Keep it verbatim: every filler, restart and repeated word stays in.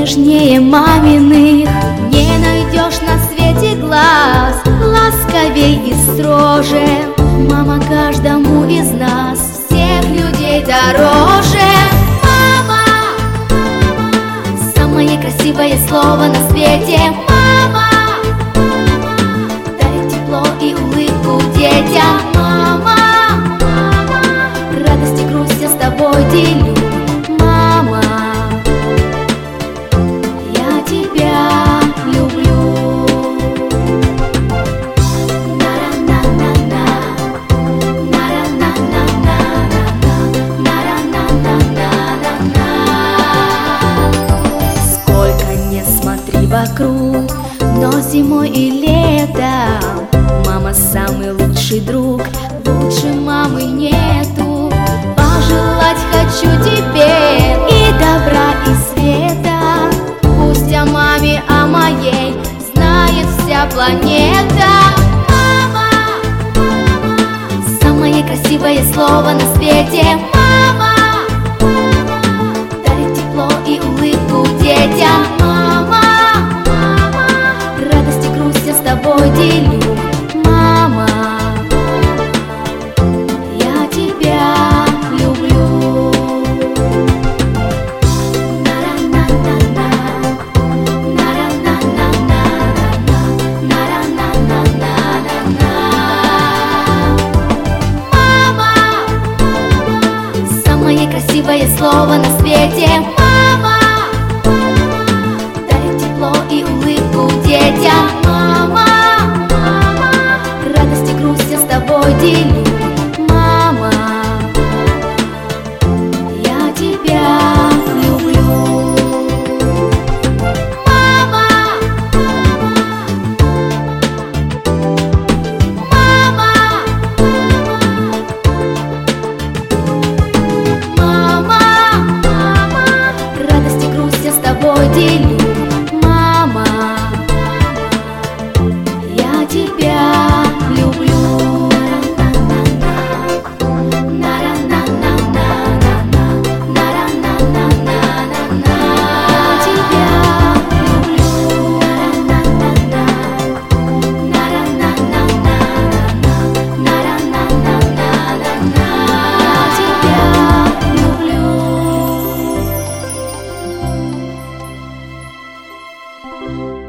нежнее маминых не найдешь на свете глаз, ласковей и строже. Мама каждому из нас, всех людей дороже. Мама, самое красивое слово на свете. Мама, дарит тепло и улыбку детям. Мама, радость и грусть я с тобой делю. Мама, я тебя люблю. На-ра-на-на-на, на-ра-на-на-на-на, на-ра-на-на-на-на. Сколько не смотри вокруг, но зимой и летом мама самый лучший друг, лучше мамы нету. Пожелать хочу тебе и добра, и света. Пусть о маме, о моей знает вся планета. Мама, самое красивое слово на свете. Мама, дарит тепло и улыбку детям. Мама, радость и грусть я с тобой делю. Мама, я тебя люблю. На-ра-на-на-на, на-ра-на-на-на-на, на-ра-на-на-на-на. Мама, самое красивое слово на свете. Мама, дарит тепло и улыбку детям. Мама, радость и грусть я с тобой делю. Мама, я тебя люблю. Мама, мама, мама, радость и грусть я с тобой делю. Мама, я тебя люблю. Thank you.